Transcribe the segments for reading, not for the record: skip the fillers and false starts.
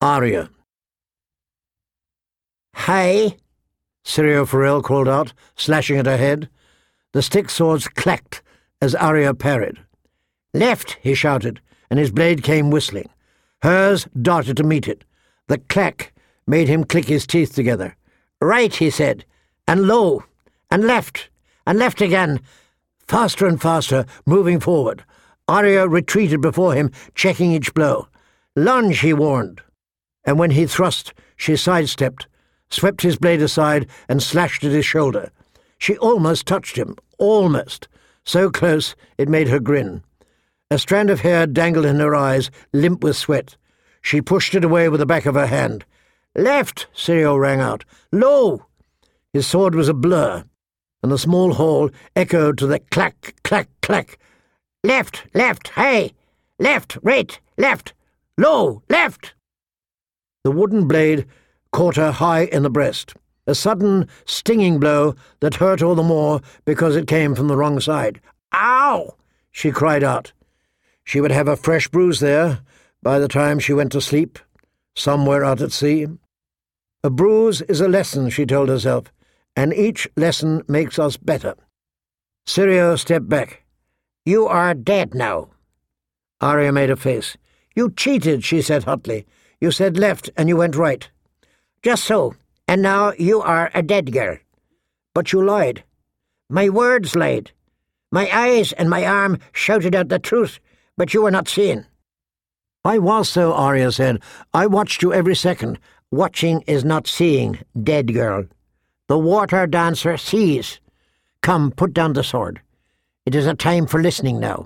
Arya. "Hey!" Syrio Forel called out, slashing at her head. The stick swords clacked as Arya parried. "Left!" he shouted, and his blade came whistling. Hers darted to meet it. The clack made him click his teeth together. "Right," he said, and low, and left again, faster and faster, moving forward. Arya retreated before him, checking each blow. "Lunge," he warned. And when he thrust, she sidestepped, swept his blade aside, and slashed at his shoulder. She almost touched him, almost, so close it made her grin. A strand of hair dangled in her eyes, limp with sweat. She pushed it away with the back of her hand. "Left," Syrio rang out. "Low!" His sword was a blur, and the small hall echoed to the clack, clack, clack. "Left, left, hey! Left, right, left! Low, left!" The wooden blade caught her high in the breast, a sudden, stinging blow that hurt all the more because it came from the wrong side. "Ow!" she cried out. She would have a fresh bruise there by the time she went to sleep, somewhere out at sea. A bruise is a lesson, she told herself, and each lesson makes us better. Syrio stepped back. "You are dead now." Arya made a face. "You cheated," she said hotly. "You said left and you went right." "Just so, and now you are a dead girl." "But you lied." "My words lied. My eyes and my arm shouted out the truth, but you were not seeing." "I was so," Arya said. "I watched you every second." "Watching is not seeing, dead girl. The water dancer sees. Come, put down the sword. It is a time for listening now."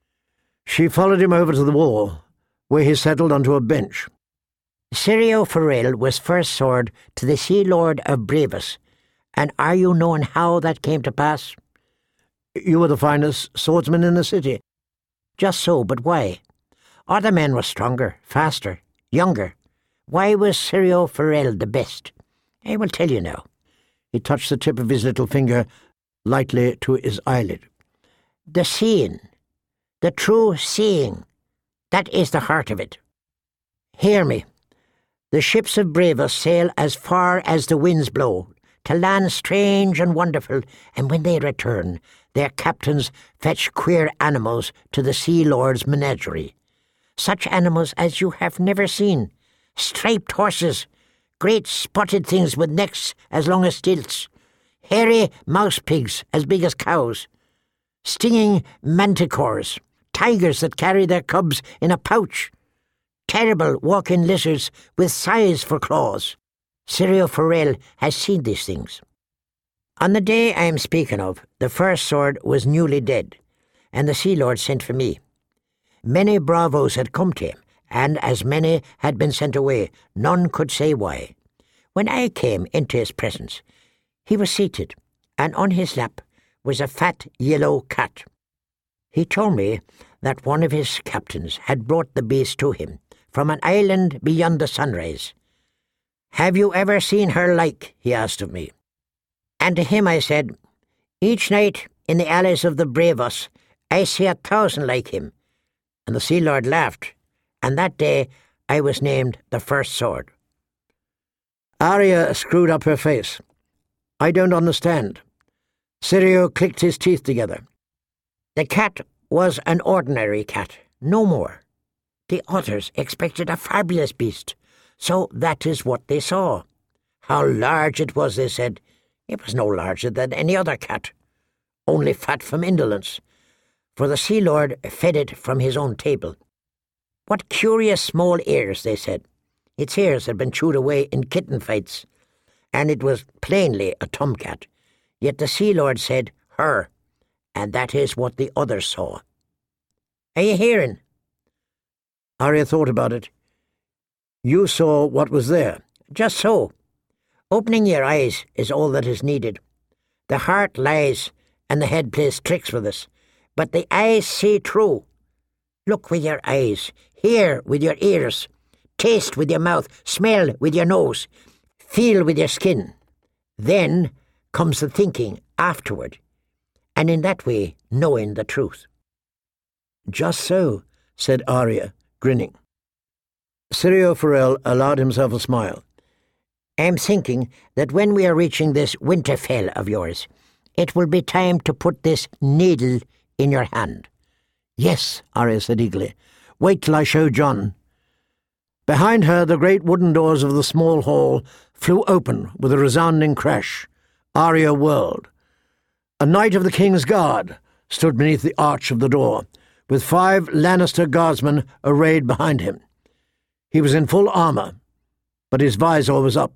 She followed him over to the wall, where he settled onto a bench. "Syrio Forel was first sword to the Sea Lord of Bravos, and are you knowing how that came to pass?" "You were the finest swordsman in the city." "Just so, but why? Other men were stronger, faster, younger. Why was Syrio Forel the best? I will tell you now." He touched the tip of his little finger lightly to his eyelid. "The seeing, the true seeing, that is the heart of it. Hear me. The ships of Bravos sail as far as the winds blow, to lands strange and wonderful, and when they return, their captains fetch queer animals to the Sea Lord's menagerie. Such animals as you have never seen. Striped horses, great spotted things with necks as long as stilts, hairy mouse pigs as big as cows, stinging manticores, tigers that carry their cubs in a pouch, terrible walking lizards with scythes for claws. Syrio Forel has seen these things. On the day I am speaking of, the first sword was newly dead, and the Sea Lord sent for me. Many bravos had come to him, and as many had been sent away, none could say why. When I came into his presence, he was seated, and on his lap was a fat yellow cat. He told me that one of his captains had brought the beast to him from an island beyond the sunrise. "Have you ever seen her like?" he asked of me. And to him I said, "Each night in the alleys of the Bravos I see 1,000 like him." And the Sea Lord laughed, and that day I was named the first sword. Arya screwed up her face. "I don't understand." Syrio clicked his teeth together. "The cat was an ordinary cat, no more. The others expected a fabulous beast, so that is what they saw. How large it was, they said. It was no larger than any other cat, only fat from indolence, for the Sea Lord fed it from his own table. What curious small ears, they said. Its ears had been chewed away in kitten fights, and it was plainly a tomcat. Yet the Sea Lord said, her, and that is what the others saw. Are you hearing?" Arya thought about it. "You saw what was there." "Just so. Opening your eyes is all that is needed. The heart lies, and the head plays tricks with us, but the eyes see true. Look with your eyes, hear with your ears, taste with your mouth, smell with your nose, feel with your skin. Then comes the thinking afterward, and in that way knowing the truth." "Just so," said Arya, grinning. Sirio Forel allowed himself a smile. I'm thinking that when we are reaching this Winterfell of yours, it will be time to put this needle in your hand. Yes, Arya said eagerly. Wait till I show Jon. Behind her, the great wooden doors of the small hall flew open with a resounding crash. Arya whirled. A knight of the King's Guard stood beneath the arch of the door, with 5 Lannister guardsmen arrayed behind him. He was in full armour, but his visor was up.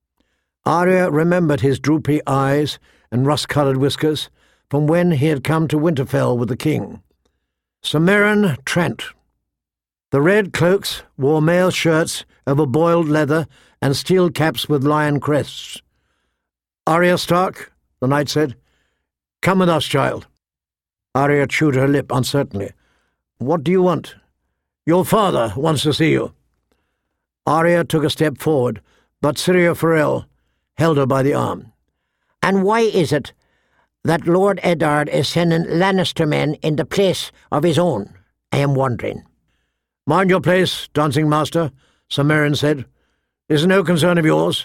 Arya remembered his droopy eyes and rust-coloured whiskers from when he had come to Winterfell with the king. Sir Meryn Trent. The red cloaks wore mail shirts over boiled leather and steel caps with lion crests. "Arya Stark," the knight said. "Come with us, child." Arya chewed her lip uncertainly. "What do you want?" "Your father wants to see you." Arya took a step forward, but Syrio Forel held her by the arm. "And why is it that Lord Eddard is sending Lannister men in the place of his own? I am wondering." "Mind your place, dancing master," Sir Meryn said. "This is no concern of yours."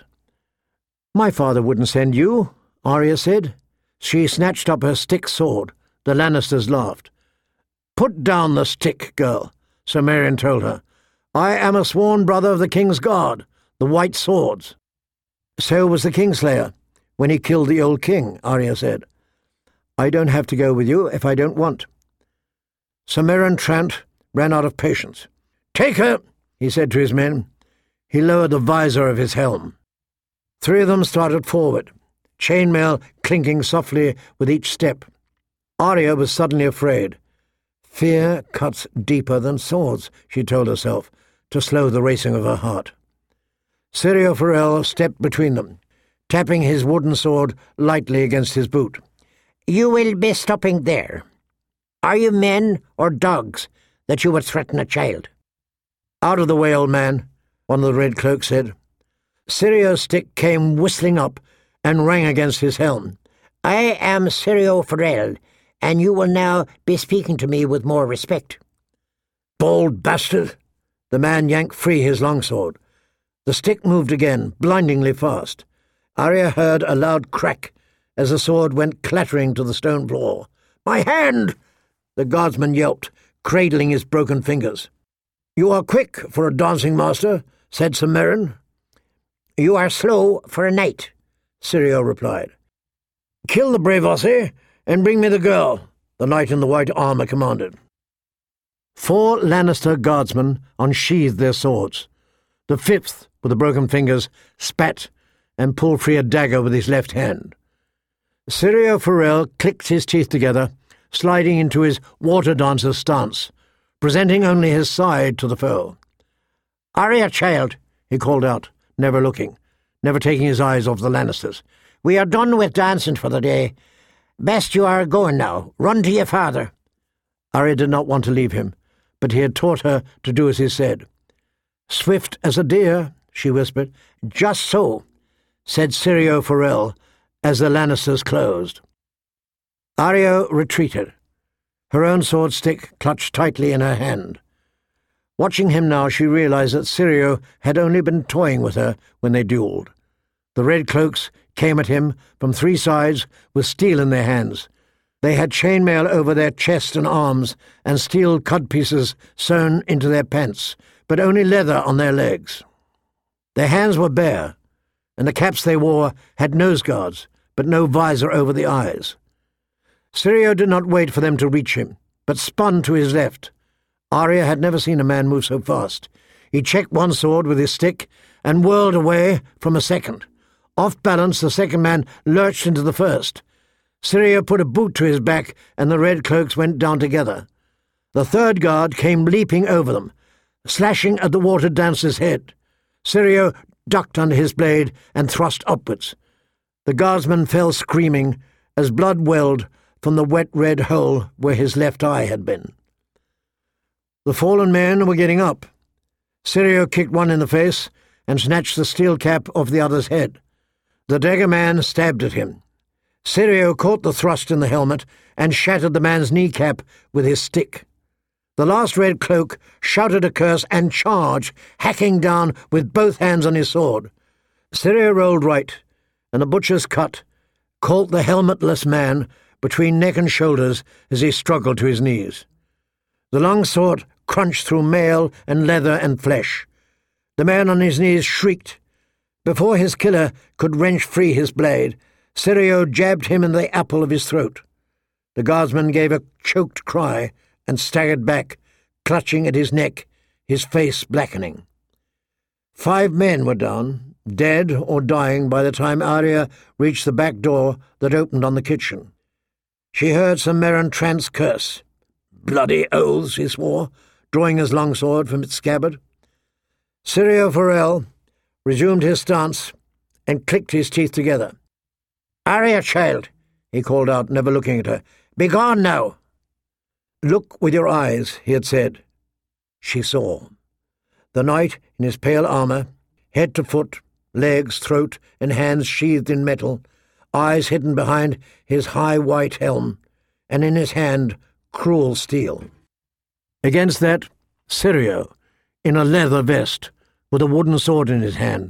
"My father wouldn't send you," Arya said. She snatched up her stick sword. The Lannisters laughed. "Put down the stick, girl," Sir Meryn told her. "I am a sworn brother of the King's Guard, the White Swords." "So was the Kingslayer, when he killed the old king," Arya said. "I don't have to go with you if I don't want." Sir Meryn Trent ran out of patience. "Take her," he said to his men. He lowered the visor of his helm. 3 of them started forward, chainmail clinking softly with each step. Arya was suddenly afraid. Fear cuts deeper than swords, she told herself, to slow the racing of her heart. Syrio Forel stepped between them, tapping his wooden sword lightly against his boot. "You will be stopping there. Are you men or dogs that you would threaten a child?" "Out of the way, old man," one of the red cloaks said. Sirio's stick came whistling up and rang against his helm. "I am Syrio Forel, and you will now be speaking to me with more respect." "Bald bastard!" The man yanked free his longsword. The stick moved again, blindingly fast. Arya heard a loud crack as the sword went clattering to the stone floor. "My hand!" the guardsman yelped, cradling his broken fingers. "You are quick for a dancing master," said Sir Meryn. "You are slow for a knight," Syrio replied. "Kill the Braavosi and bring me the girl," the knight in the white armour commanded. 4 Lannister guardsmen unsheathed their swords. The 5th, with the broken fingers, spat and pulled free a dagger with his left hand. Syrio Forel clicked his teeth together, sliding into his water dancer stance, presenting only his side to the foe. "Arya, child," he called out, never looking, never taking his eyes off the Lannisters. "We are done with dancing for the day. Best you are going now. Run to your father." Arya did not want to leave him, but he had taught her to do as he said. "Swift as a deer," she whispered. "Just so," said Syrio Forel as the Lannisters closed. Arya retreated, her own sword stick clutched tightly in her hand. Watching him now, she realized that Syrio had only been toying with her when they duelled. The red cloaks came at him from 3 sides with steel in their hands. They had chainmail over their chest and arms and steel codpieces sewn into their pants, but only leather on their legs. Their hands were bare, and the caps they wore had nose guards, but no visor over the eyes. Syrio did not wait for them to reach him, but spun to his left. Arya had never seen a man move so fast. He checked one sword with his stick and whirled away from a second. Off balance, the second man lurched into the first. Syrio put a boot to his back, and the red cloaks went down together. The 3rd guard came leaping over them, slashing at the water dancer's head. Syrio ducked under his blade and thrust upwards. The guardsman fell screaming as blood welled from the wet red hole where his left eye had been. The fallen men were getting up. Syrio kicked one in the face and snatched the steel cap off the other's head. The dagger man stabbed at him. Syrio caught the thrust in the helmet and shattered the man's kneecap with his stick. The last red cloak shouted a curse and charged, hacking down with both hands on his sword. Syrio rolled right, and the butcher's cut caught the helmetless man between neck and shoulders as he struggled to his knees. The long sword crunched through mail and leather and flesh. The man on his knees shrieked. Before his killer could wrench free his blade, Syrio jabbed him in the apple of his throat. The guardsman gave a choked cry and staggered back, clutching at his neck, his face blackening. 5 men were down, dead or dying by the time Arya reached the back door that opened on the kitchen. She heard Sir Meryn Trant's curse. "Bloody oaths," he swore, drawing his longsword from its scabbard. Syrio Forel resumed his stance and clicked his teeth together. "Arya, child," he called out, never looking at her. "Begone now." "Look with your eyes," he had said. She saw. The knight in his pale armour, head to foot, legs, throat, and hands sheathed in metal, eyes hidden behind his high white helm, and in his hand cruel steel. Against that, Syrio, in a leather vest, with a wooden sword in his hand.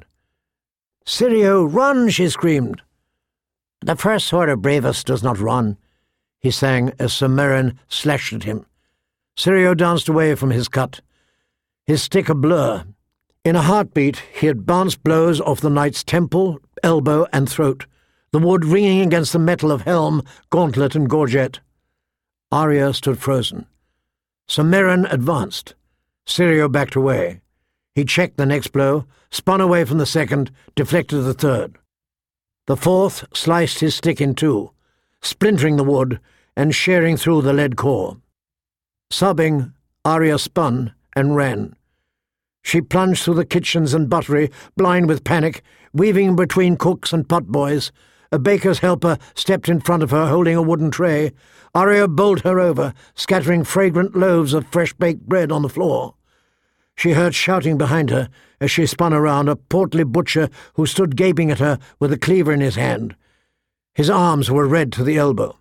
"Syrio, run!" she screamed. "The first sword of bravest does not run," he sang as Sir Meryn slashed at him. Syrio danced away from his cut, his stick a blur. In a heartbeat he had bounced blows off the knight's temple, elbow, and throat, the wood ringing against the metal of helm, gauntlet, and gorget. Arya stood frozen. Sir Meryn advanced. Syrio backed away. He checked the next blow, spun away from the second, deflected the third. The fourth sliced his stick in two, splintering the wood and shearing through the lead core. Sobbing, Arya spun and ran. She plunged through the kitchens and buttery, blind with panic, weaving between cooks and potboys. A baker's helper stepped in front of her, holding a wooden tray. Arya bowled her over, scattering fragrant loaves of fresh-baked bread on the floor. She heard shouting behind her as she spun around, a portly butcher who stood gaping at her with a cleaver in his hand. His arms were red to the elbow.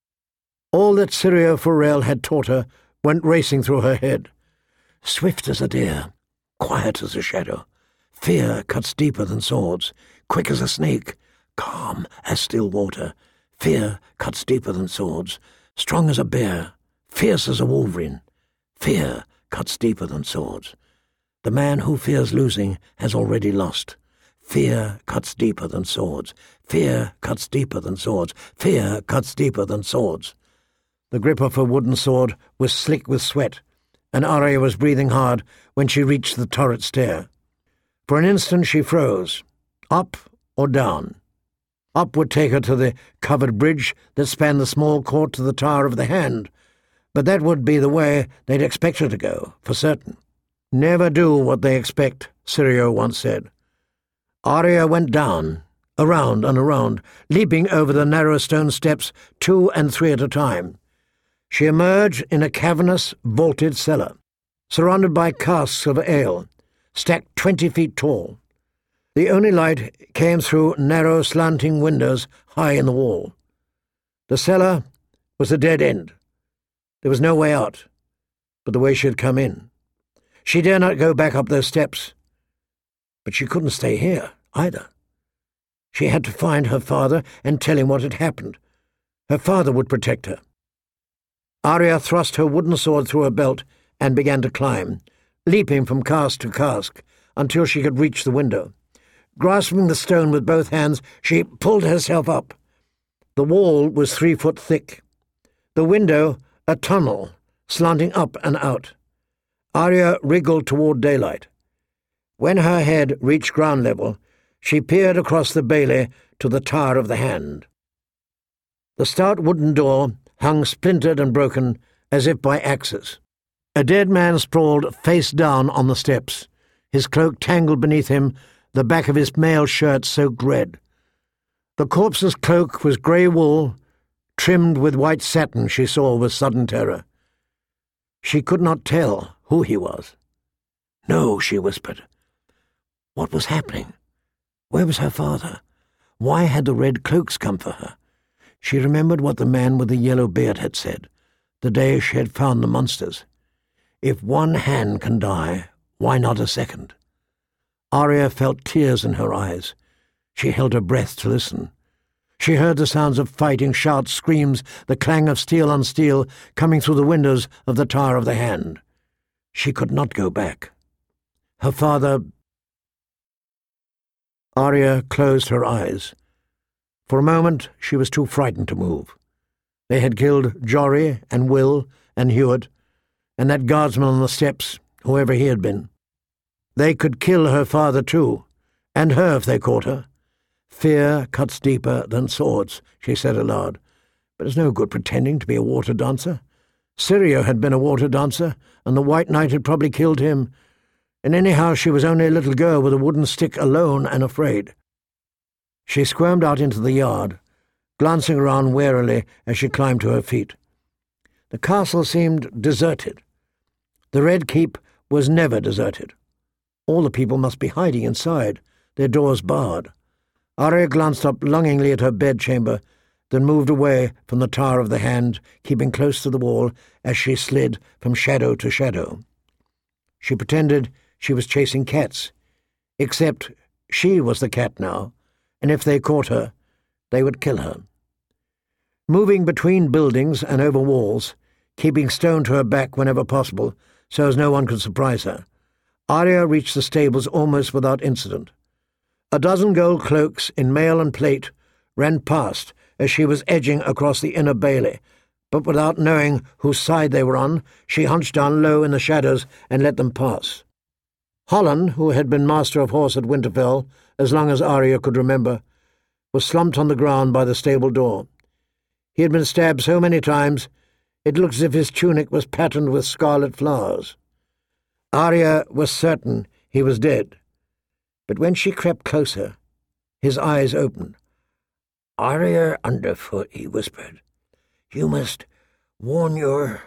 All that Syrio Forel had taught her went racing through her head. Swift as a deer, quiet as a shadow. Fear cuts deeper than swords, quick as a snake, calm as still water. Fear cuts deeper than swords, strong as a bear, fierce as a wolverine. Fear cuts deeper than swords. The man who fears losing has already lost. Fear cuts deeper than swords. Fear cuts deeper than swords. Fear cuts deeper than swords. The grip of her wooden sword was slick with sweat, and Arya was breathing hard when she reached the turret stair. For an instant she froze. Up or down? Up would take her to the covered bridge that spanned the small court to the Tower of the Hand, but that would be the way they'd expect her to go, for certain. "Never do what they expect," Syrio once said. Arya went down, around and around, leaping over the narrow stone steps 2 and 3 at a time. She emerged in a cavernous, vaulted cellar, surrounded by casks of ale, stacked 20 feet tall. The only light came through narrow, slanting windows high in the wall. The cellar was a dead end. There was no way out, but the way she had come in. She dare not go back up those steps, but she couldn't stay here either. She had to find her father and tell him what had happened. Her father would protect her. Arya thrust her wooden sword through her belt and began to climb, leaping from cask to cask until she could reach the window. Grasping the stone with both hands, she pulled herself up. The wall was 3 foot thick. The window, a tunnel, slanting up and out. Arya wriggled toward daylight. When her head reached ground level, she peered across the bailey to the Tower of the Hand. The stout wooden door hung splintered and broken as if by axes. A dead man sprawled face down on the steps, his cloak tangled beneath him, the back of his mail shirt soaked red. The corpse's cloak was grey wool, trimmed with white satin, she saw with sudden terror. She could not tell who he was. "No," she whispered. What was happening? Where was her father? Why had the red cloaks come for her? She remembered what the man with the yellow beard had said, the day she had found the monsters. If one hand can die, why not a second? Arya felt tears in her eyes. She held her breath to listen. She heard the sounds of fighting, shouts, screams, the clang of steel on steel coming through the windows of the Tower of the Hand. She could not go back. Her father... Arya closed her eyes. For a moment she was too frightened to move. They had killed Jory and Will and Hewitt, and that guardsman on the steps, whoever he had been. They could kill her father too, and her if they caught her. Fear cuts deeper than swords, she said aloud. But it's no good pretending to be a water dancer. Syrio had been a water dancer, and the White Knight had probably killed him. And anyhow she was only a little girl with a wooden stick, alone and afraid. She squirmed out into the yard, glancing around warily as she climbed to her feet. The castle seemed deserted. The Red Keep was never deserted. All the people must be hiding inside, their doors barred. Arya glanced up longingly at her bedchamber, then moved away from the Tower of the Hand, keeping close to the wall as she slid from shadow to shadow. She pretended she was chasing cats, except she was the cat now, and if they caught her, they would kill her. Moving between buildings and over walls, keeping stone to her back whenever possible, so as no one could surprise her, Arya reached the stables almost without incident. A dozen gold cloaks in mail and plate ran past as she was edging across the inner bailey, but without knowing whose side they were on, she hunched down low in the shadows and let them pass. Holland, who had been master of horse at Winterfell as long as Arya could remember, was slumped on the ground by the stable door. He had been stabbed so many times it looked as if his tunic was patterned with scarlet flowers. Arya was certain he was dead, but when she crept closer, his eyes opened. "Arya Underfoot," he whispered, "you must warn your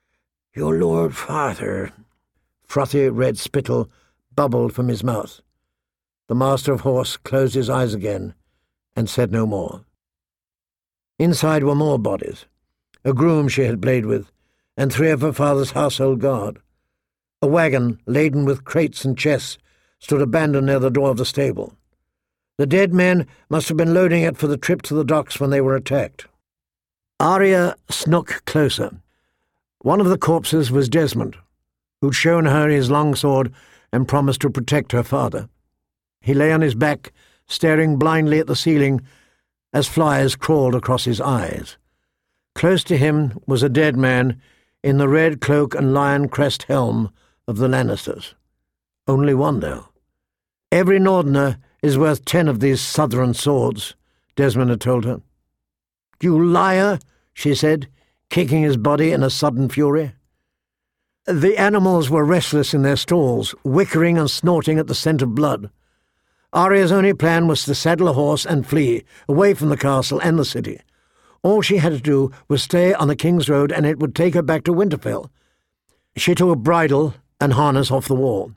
lord father." Frothy red spittle bubbled from his mouth. The master of horse closed his eyes again and said no more. Inside were more bodies, a groom she had played with, and 3 of her father's household guard. A wagon laden with crates and chests stood abandoned near the door of the stable. The dead men must have been loading it for the trip to the docks when they were attacked. Arya snuck closer. One of the corpses was Desmond, who'd shown her his long sword and promised to protect her father. He lay on his back, staring blindly at the ceiling as flies crawled across his eyes. Close to him was a dead man in the red cloak and lion crest helm of the Lannisters. Only one, though. "Every Northerner is worth 10 of these Southron swords," Desmond had told her. "You liar," she said, kicking his body in a sudden fury. The animals were restless in their stalls, whickering and snorting at the scent of blood. Arya's only plan was to saddle a horse and flee, away from the castle and the city. All she had to do was stay on the King's Road, and it would take her back to Winterfell. She took a bridle and harness off the wall.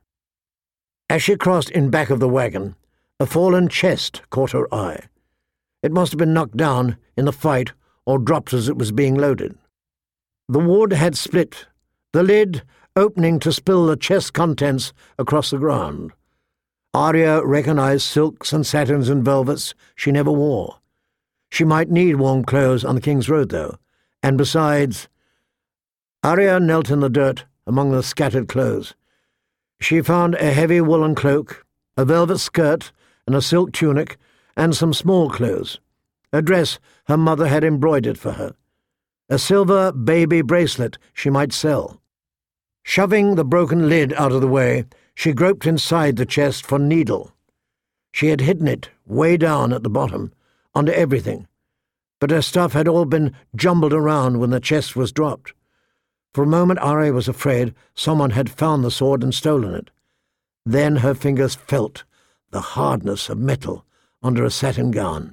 As she crossed in back of the wagon, a fallen chest caught her eye. It must have been knocked down in the fight or dropped as it was being loaded. The wood had split, the lid opening to spill the chest's contents across the ground. Arya recognized silks and satins and velvets she never wore. She might need warm clothes on the King's Road, though, and besides... Arya knelt in the dirt among the scattered clothes. She found a heavy woolen cloak, a velvet skirt and a silk tunic, and some small clothes, a dress her mother had embroidered for her, a silver baby bracelet she might sell. Shoving the broken lid out of the way, she groped inside the chest for needle. She had hidden it way down at the bottom, under everything, but her stuff had all been jumbled around when the chest was dropped. For a moment Arya was afraid someone had found the sword and stolen it. Then her fingers felt the hardness of metal under a satin gown.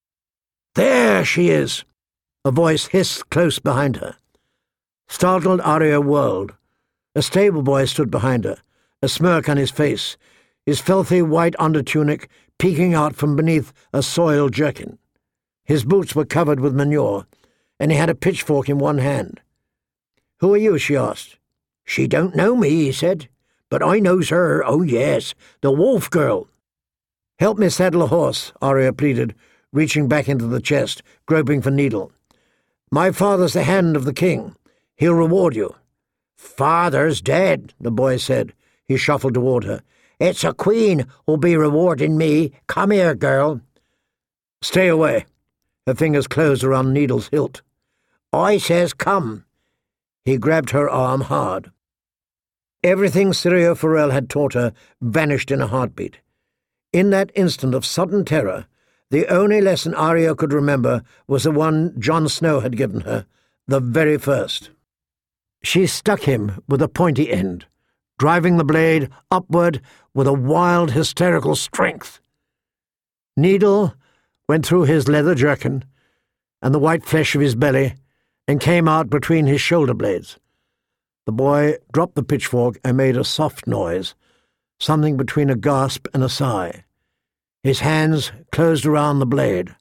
"There she is!" a voice hissed close behind her. Startled, Arya whirled. A stable boy stood behind her, a smirk on his face, his filthy white undertunic peeking out from beneath a soiled jerkin. His boots were covered with manure, and he had a pitchfork in one hand. "Who are you?" she asked. "She don't know me," he said, "but I knows her, oh yes, the wolf girl." "Help me saddle a horse," Arya pleaded, reaching back into the chest, groping for needle. "My father's the hand of the king. He'll reward you." "Father's dead," the boy said. He shuffled toward her. "It's a queen who'll be rewarding me. Come here, girl." "Stay away." Her fingers closed around Needle's hilt. "I says come." He grabbed her arm hard. Everything Syrio Forel had taught her vanished in a heartbeat. In that instant of sudden terror, the only lesson Arya could remember was the one Jon Snow had given her, the very first. She stuck him with a pointy end, driving the blade upward with a wild, hysterical strength. Needle went through his leather jerkin and the white flesh of his belly and came out between his shoulder blades. The boy dropped the pitchfork and made a soft noise, something between a gasp and a sigh. His hands closed around the blade.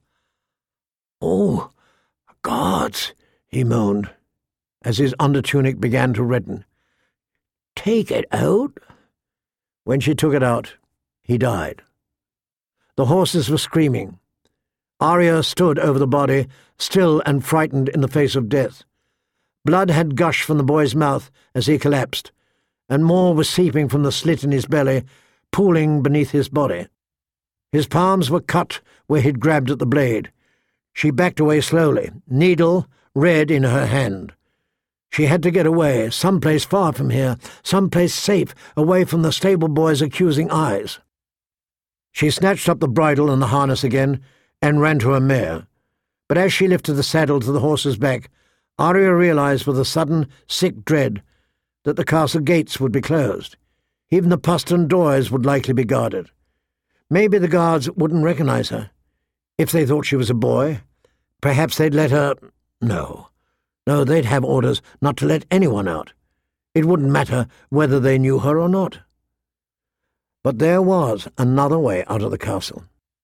"Oh, gods," he moaned, as his undertunic began to redden. "Take it out?" When she took it out, he died. The horses were screaming. Arya stood over the body, still and frightened in the face of death. Blood had gushed from the boy's mouth as he collapsed, and more was seeping from the slit in his belly, pooling beneath his body. His palms were cut where he'd grabbed at the blade. She backed away slowly, needle red in her hand. She had to get away, someplace far from here, someplace safe, away from the stable boy's accusing eyes. She snatched up the bridle and the harness again and ran to her mare. But as she lifted the saddle to the horse's back, Arya realized with a sudden, sick dread that the castle gates would be closed. Even the postern doors would likely be guarded. Maybe the guards wouldn't recognize her. If they thought she was a boy, perhaps they'd let her— No, they'd have orders not to let anyone out. It wouldn't matter whether they knew her or not. But there was another way out of the castle.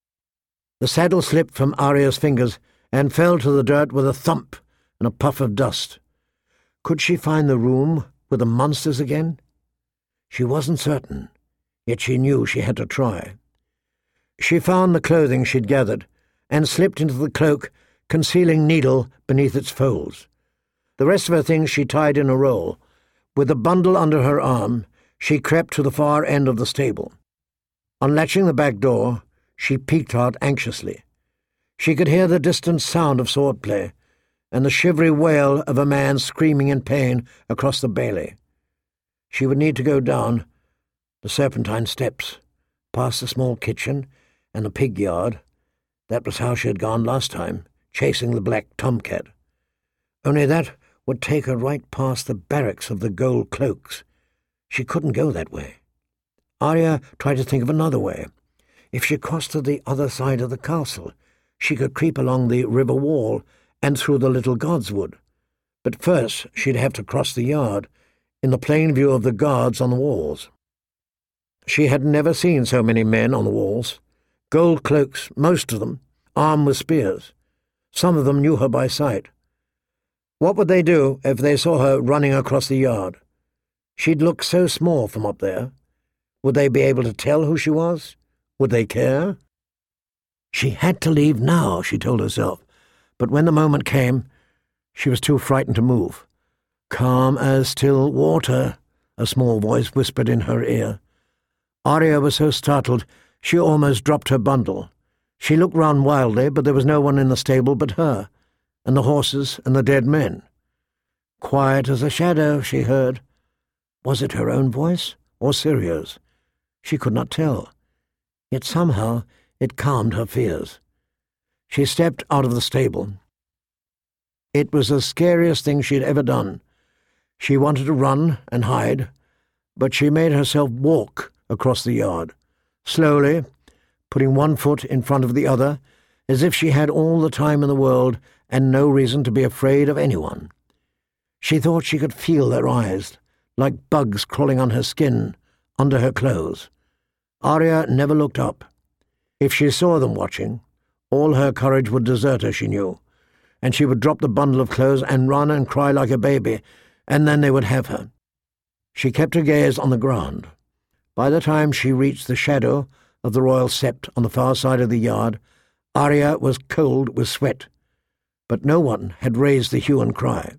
The saddle slipped from Arya's fingers and fell to the dirt with a thump and a puff of dust. Could she find the room with the monsters again? She wasn't certain, yet she knew she had to try. She found the clothing she'd gathered and slipped into the cloak, concealing Needle beneath its folds. The rest of her things she tied in a roll. With the bundle under her arm, she crept to the far end of the stable. Unlatching the back door, she peeked out anxiously. She could hear the distant sound of swordplay and the shivery wail of a man screaming in pain across the bailey. She would need to go down the serpentine steps, past the small kitchen and the pig yard. That was how she had gone last time, chasing the black tomcat. Only that would take her right past the barracks of the gold cloaks. She couldn't go that way. Arya tried to think of another way. If she crossed to the other side of the castle, she could creep along the river wall and through the little godswood. But first she'd have to cross the yard, in the plain view of the guards on the walls. She had never seen so many men on the walls. Gold cloaks, most of them, armed with spears. Some of them knew her by sight. What would they do if they saw her running across the yard? She'd look so small from up there. Would they be able to tell who she was? Would they care? She had to leave now, she told herself, but when the moment came, she was too frightened to move. "Calm as still water," a small voice whispered in her ear. Arya was so startled she almost dropped her bundle. She looked round wildly, but there was no one in the stable but her, and the horses and the dead men. Quiet as a shadow, she heard. Was it her own voice or Syrio's? She could not tell. Yet somehow it calmed her fears. She stepped out of the stable. It was the scariest thing she'd ever done. She wanted to run and hide, but she made herself walk across the yard, slowly, putting one foot in front of the other, as if she had all the time in the world and no reason to be afraid of anyone. She thought she could feel their eyes, like bugs crawling on her skin, under her clothes. Arya never looked up. If she saw them watching, all her courage would desert her, she knew, and she would drop the bundle of clothes and run and cry like a baby, and then they would have her. She kept her gaze on the ground. By the time she reached the shadow of the royal sept on the far side of the yard, Arya was cold with sweat, but no one had raised the hue and cry.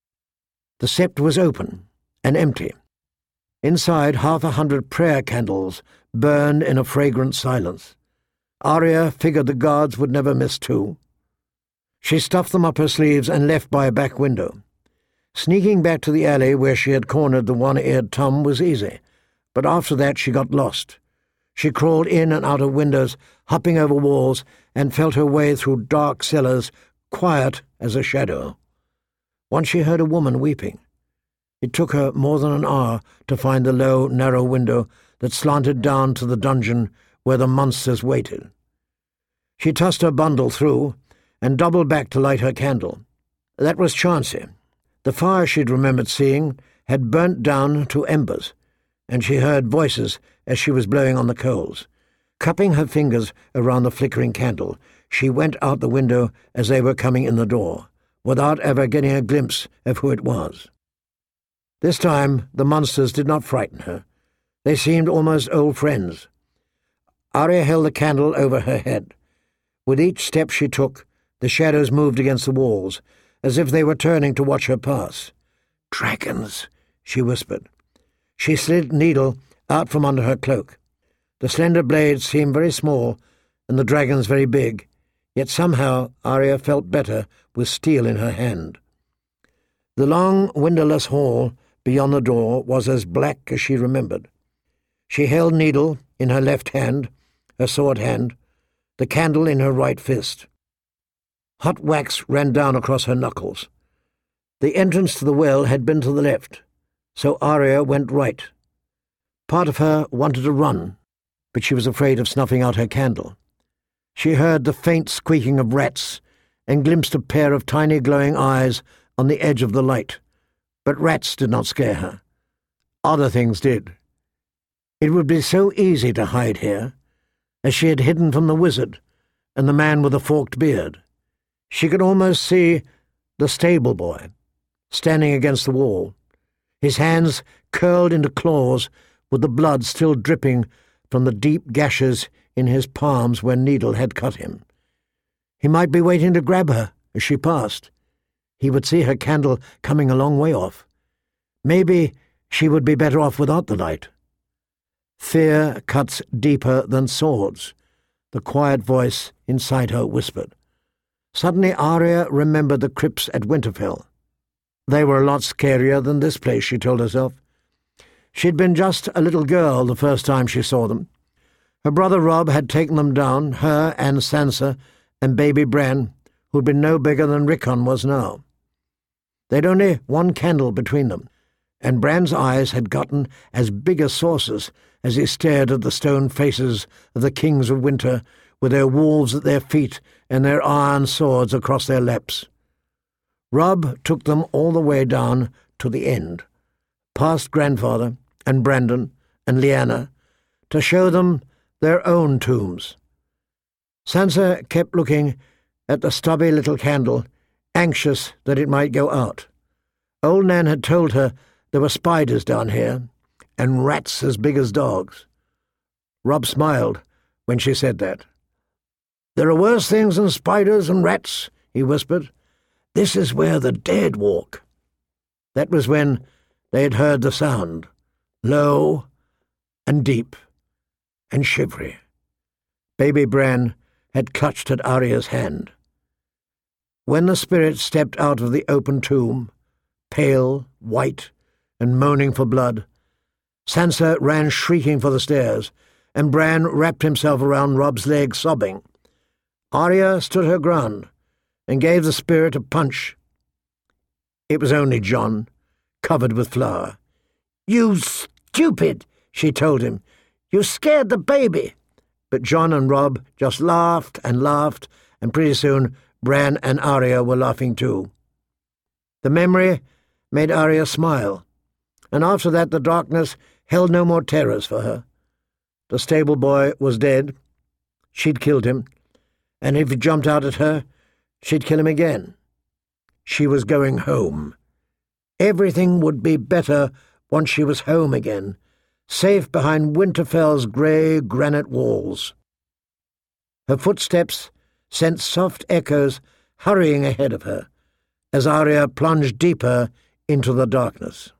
The sept was open and empty. Inside, 100 prayer candles burned in a fragrant silence. Arya figured the guards would never miss two. She stuffed them up her sleeves and left by a back window. Sneaking back to the alley where she had cornered the one-eared Tom was easy, but after that she got lost. She crawled in and out of windows, hopping over walls, and felt her way through dark cellars, quiet as a shadow. Once she heard a woman weeping. It took her more than an hour to find the low, narrow window that slanted down to the dungeon where the monsters waited. She tossed her bundle through and doubled back to light her candle. That was Chauncey. The fire she'd remembered seeing had burnt down to embers, and she heard voices as she was blowing on the coals. Cupping her fingers around the flickering candle, she went out the window as they were coming in the door, without ever getting a glimpse of who it was. This time the monsters did not frighten her. They seemed almost old friends. Arya held the candle over her head. With each step she took, the shadows moved against the walls, as if they were turning to watch her pass. "Dragons," she whispered. She slid Needle out from under her cloak. The slender blade seemed very small, and the dragons very big, yet somehow Arya felt better with steel in her hand. The long, windowless hall beyond the door was as black as she remembered. She held Needle in her left hand, her sword hand, the candle in her right fist. Hot wax ran down across her knuckles. The entrance to the well had been to the left, so Arya went right. Part of her wanted to run, but she was afraid of snuffing out her candle. She heard the faint squeaking of rats and glimpsed a pair of tiny glowing eyes on the edge of the light, but rats did not scare her. Other things did. It would be so easy to hide here, as she had hidden from the wizard and the man with the forked beard. She could almost see the stable boy, standing against the wall, his hands curled into claws with the blood still dripping from the deep gashes in his palms where Needle had cut him. He might be waiting to grab her as she passed. He would see her candle coming a long way off. Maybe she would be better off without the light. "Fear cuts deeper than swords," the quiet voice inside her whispered. Suddenly Arya remembered the crypts at Winterfell. They were a lot scarier than this place, she told herself. She'd been just a little girl the first time she saw them. Her brother Robb had taken them down, her and Sansa and baby Bran, who'd been no bigger than Rickon was now. They'd only one candle between them, and Bran's eyes had gotten as big as saucers as he stared at the stone faces of the kings of winter, with their wolves at their feet and their iron swords across their laps. Robb took them all the way down to the end, past Grandfather and Brandon and Lyanna, to show them their own tombs. Sansa kept looking at the stubby little candle, anxious that it might go out. Old Nan had told her there were spiders down here, and rats as big as dogs. Robb smiled when she said that. "There are worse things than spiders and rats," he whispered. "This is where the dead walk." That was when they had heard the sound, low and deep and shivery. Baby Bran had clutched at Arya's hand. When the spirit stepped out of the open tomb, pale, white, and moaning for blood, Sansa ran shrieking for the stairs, and Bran wrapped himself around Robb's leg, sobbing. Arya stood her ground and gave the spirit a punch. It was only Jon, covered with flour. "You stupid," she told him. "You scared the baby." But Jon and Robb just laughed, and pretty soon Bran and Arya were laughing too. The memory made Arya smile, and after that the darkness held no more terrors for her. The stable boy was dead. She'd killed him, and if he jumped out at her, she'd kill him again. She was going home. Everything would be better once she was home again, safe behind Winterfell's grey granite walls. Her footsteps sent soft echoes hurrying ahead of her as Arya plunged deeper into the darkness.